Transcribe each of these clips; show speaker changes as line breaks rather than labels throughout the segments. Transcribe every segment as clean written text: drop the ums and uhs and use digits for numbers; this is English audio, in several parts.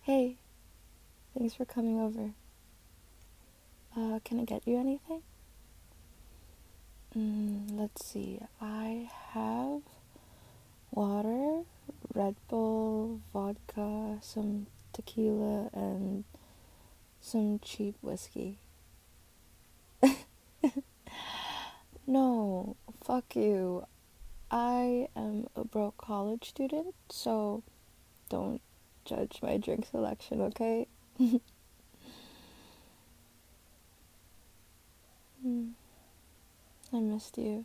Hey, thanks for coming over. Can I get you anything? Let's see. I have water, Red Bull, vodka, some tequila, and some cheap whiskey. No, fuck you. I am a broke college student, so don't judge my drink selection, okay? Mm, I missed you.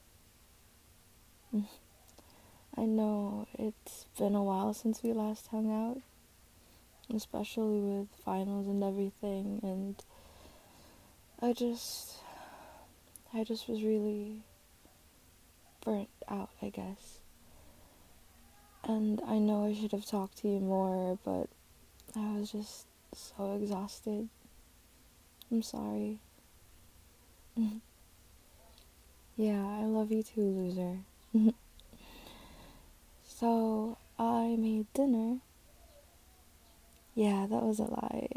I know it's been a while since we last hung out, especially with finals and everything, and I just I just was really burnt out, I guess. And I know I should have talked to you more, but I was just so exhausted. I'm sorry. Yeah, I love you too, loser. So, I made dinner. Yeah, that was a lie.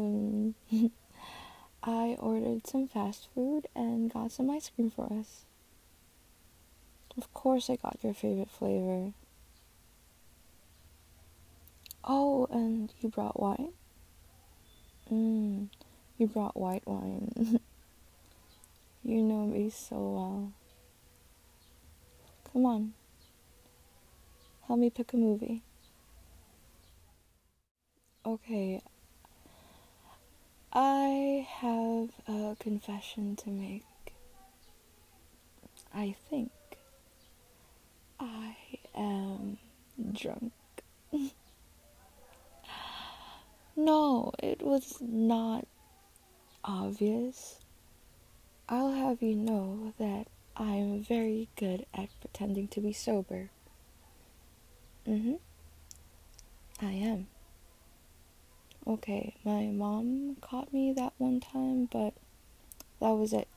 I ordered some fast food and got some ice cream for us. Of course I got your favorite flavor. Oh, and you brought wine? You brought white wine. You know me so well. Come on, help me pick a movie. Okay, I have a confession to make. I think I am drunk. No, it was not obvious. I'll have you know that I am very good at pretending to be sober. Mm-hmm, I am. Okay, my mom caught me that one time, but that was it.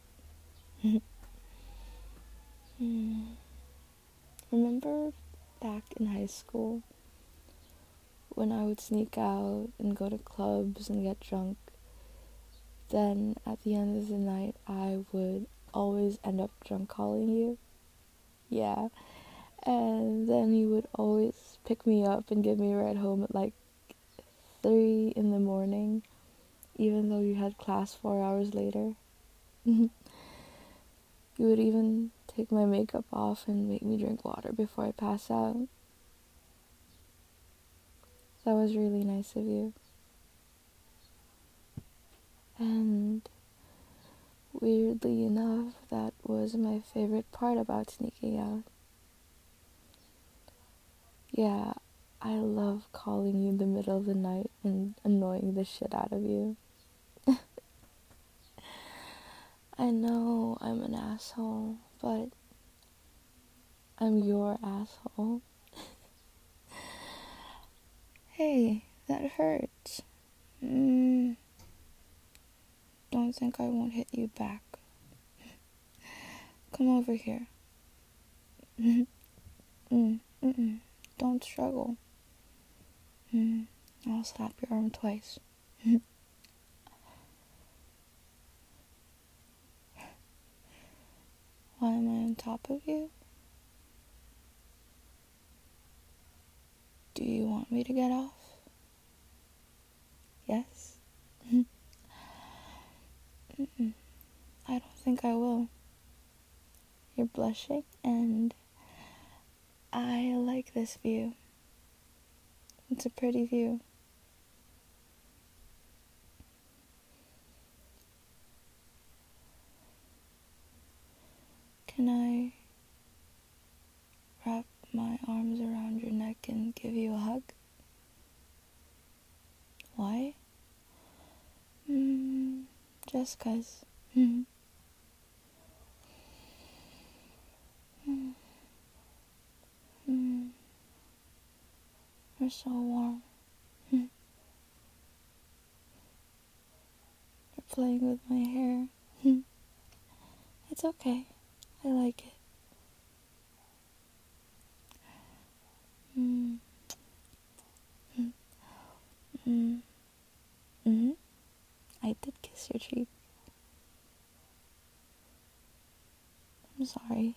Remember back in high school when I would sneak out and go to clubs and get drunk? Then at the end of the night, I would always end up drunk calling you. Yeah, and then you would always pick me up and give me a ride home at like 3 in the morning, even though you had class 4 hours later. You would even take my makeup off and make me drink water before I pass out. That was really nice of you. And weirdly enough, that was my favorite part about sneaking out. Yeah, I love calling you in the middle of the night and annoying the shit out of you. I know I'm an asshole, but I'm your asshole. Hey, that hurts. Don't think I won't hit you back. Come over here. Don't struggle. I'll slap your arm twice. Why am I on top of you? Do you want me to get off? Yes? I don't think I will. You're blushing, and I like this view. It's a pretty view. Can I wrap my arms around your neck and give you a hug? Why? Just 'cause. You're so warm. You're playing with my hair. It's okay. I like it. Mm. Mm-hmm. I did kiss your cheek. I'm sorry.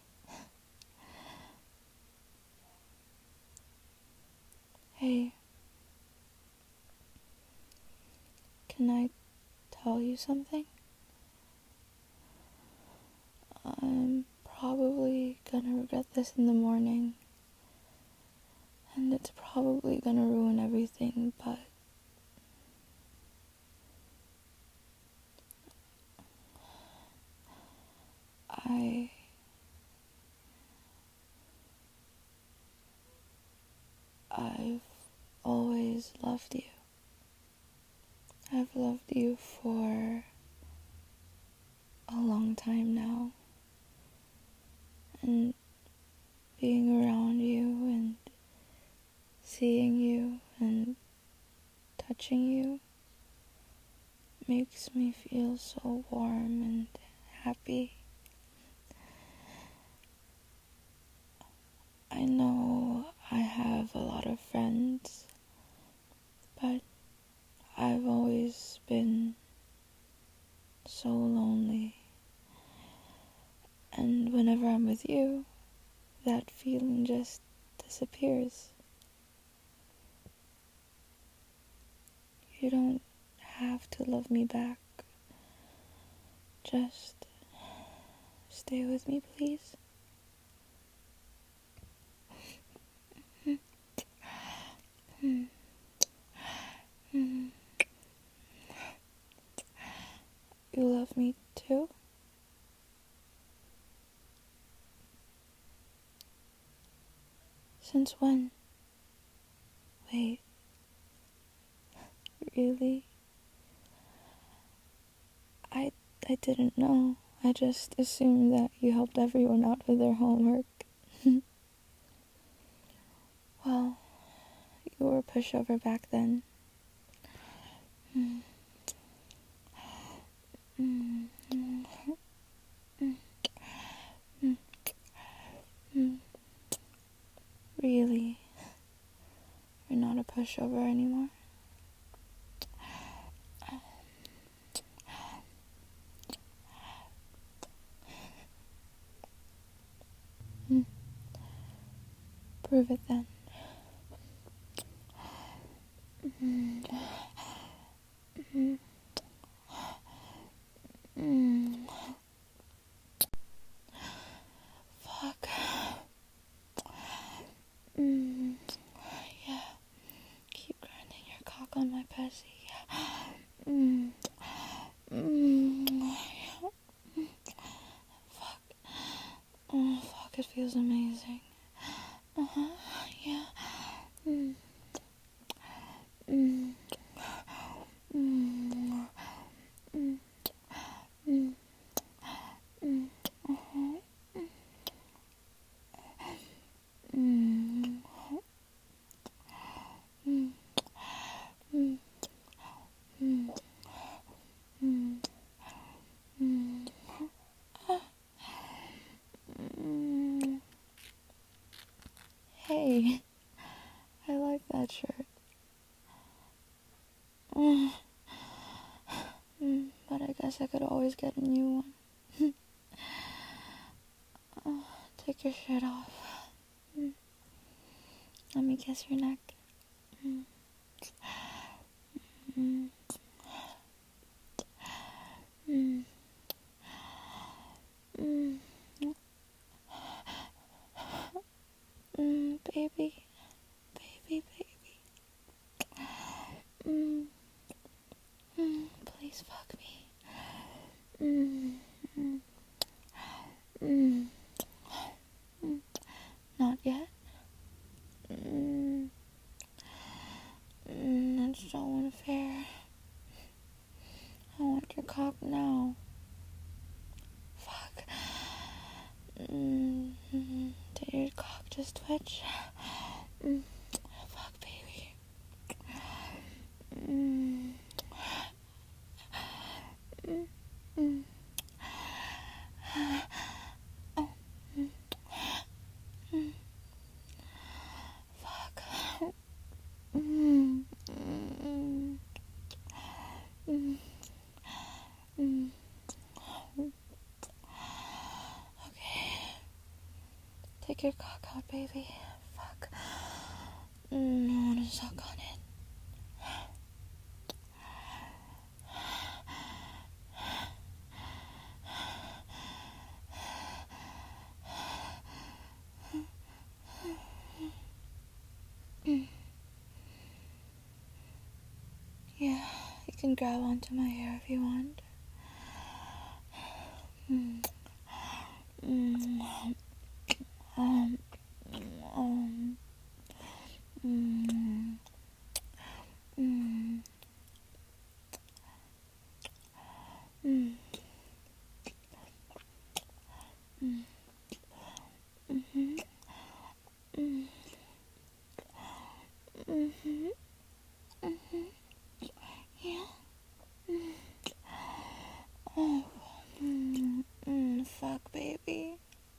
Hey, can I tell you something? I'm probably gonna regret this in the morning, and it's probably gonna ruin everything, but I've always loved you. I've loved you for a long time now, and being around you and seeing you and touching you makes me feel so warm and happy. I know I have a lot of friends, but I've always been so lonely. And whenever I'm with you, that feeling just disappears. You don't have to love me back. Just stay with me, please. You love me too? Since when? Wait, really? I didn't know. I just assumed that you helped everyone out with their homework. Well, you were a pushover back then. Really? You're not a pushover anymore? Prove it then. Fuck. Yeah. Keep grinding your cock on my pussy. Fuck. Oh, fuck, it feels amazing. Yeah. Hey, I like that shirt. But I guess I could always get a new one. Take your shirt off. Let me kiss your neck. Baby, baby, baby. Please fuck me. Not yet. That's so unfair. I want your cock now. Fuck. Did your cock just twitch? Fuck, baby. Fuck. take your cock out, baby. Fuck. I wanna suck on it. Yeah, you can grab onto my hair if you want. Yeah. Oh. Fuck, baby.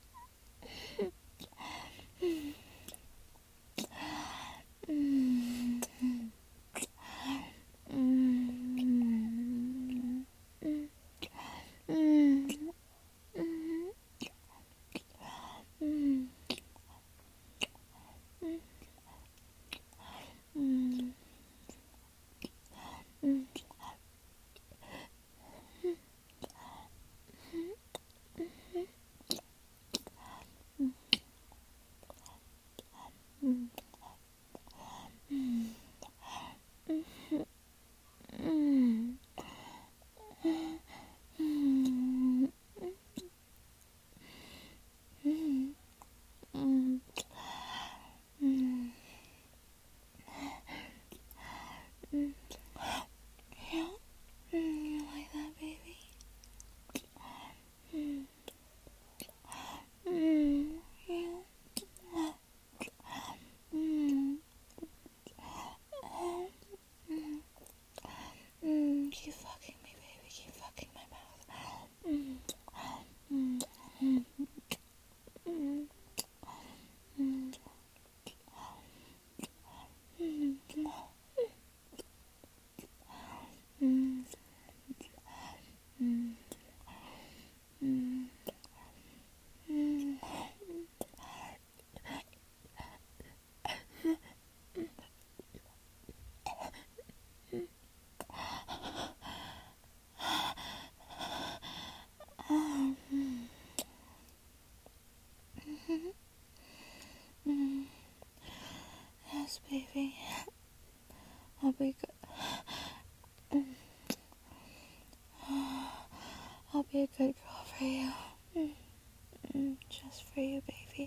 Yeah. You like that, baby? Yeah. Keep fucking me, baby. Keep fucking my mouth. Yes, baby. I'll be good. I'll be a good girl for you. Just for you, baby.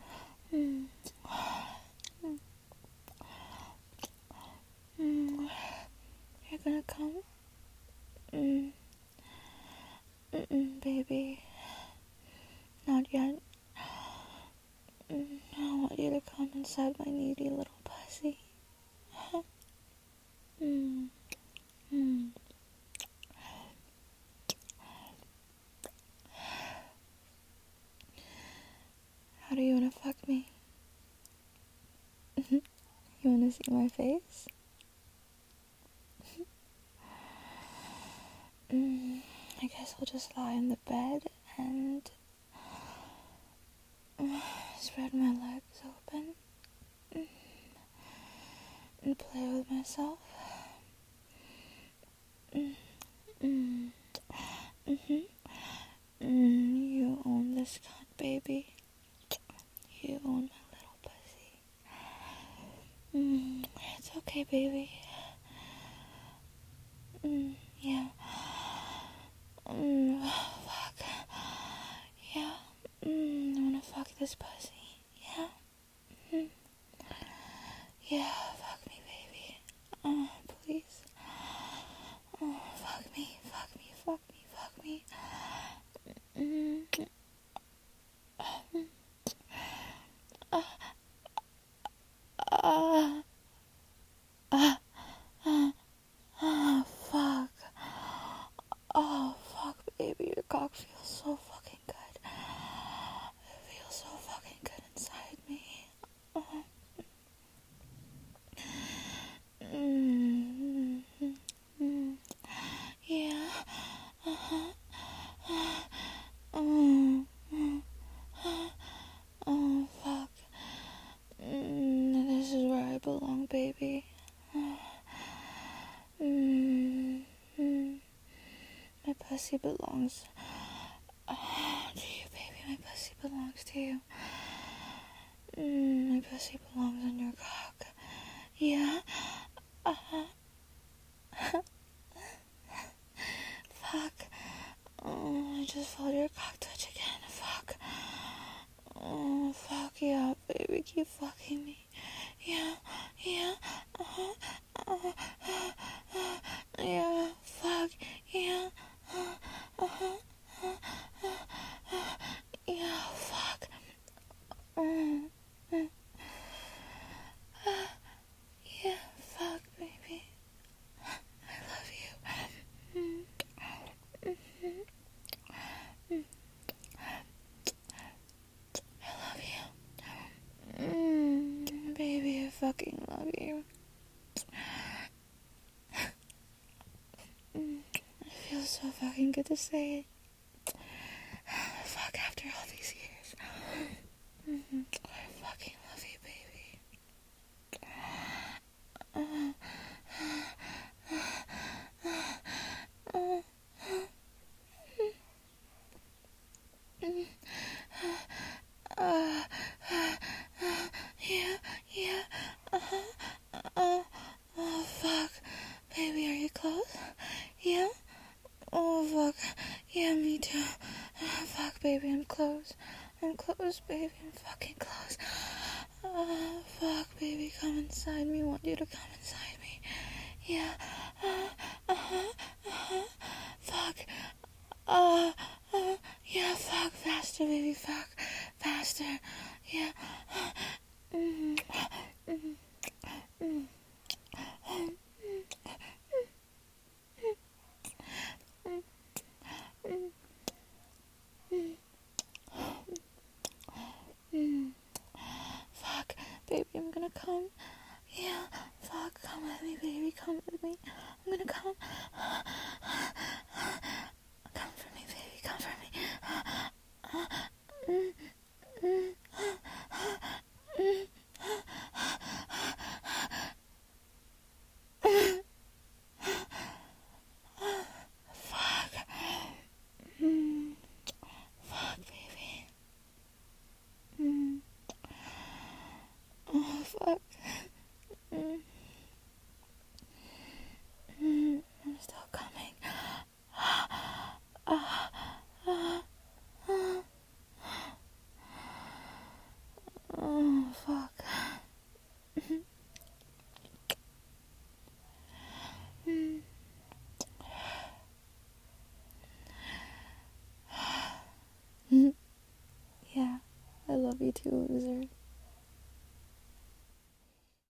You're gonna come? Baby. Not yet. I want you to come inside my needy little pussy. How do you wanna fuck me? You wanna see my face? I guess I'll just lie in the bed and spread my legs open and play with myself. You own this cunt, baby. You own my little pussy. It's okay, baby. Yeah. Fuck. Yeah. I wanna fuck this pussy. Yeah. Yeah, fuck me, baby. Please. Fuck me, fuck me, fuck me, fuck me. Fuck. Oh, fuck, baby. Your cock feels so fucking good. It feels so fucking good. pussy belongs to you, baby. My pussy belongs to you. My pussy belongs on your cock. Yeah. Fuck. Oh, I just felt your cock touch again. Fuck. Oh, fuck yeah, baby. Keep fucking me. Yeah. Yeah. Yeah. Fuck. Yeah. Yeah. Fuck. Yeah. Fuck, baby. I love you. I love you. Baby, I fucking love you. It feels so fucking good to say it. Fuck, after all these years. I fucking love you, baby. Yeah. Oh, fuck. Baby, are you close? Yeah? Oh, fuck. Yeah, me too. Oh, fuck, baby, I'm close. I'm close, baby, I'm fucking close. Oh, fuck, baby, come inside me. Want you to come inside me. Yeah. Fuck. Yeah, fuck. Faster, baby, fuck. Faster. Yeah. Fuck, baby, I'm gonna come. Yeah, fuck, come with me, baby, come with me. I'm gonna come. Come for me, baby, come for me. Fuck. Fuck, baby. Oh, fuck. I'm still coming. Oh, fuck. Yeah, I love you too, loser.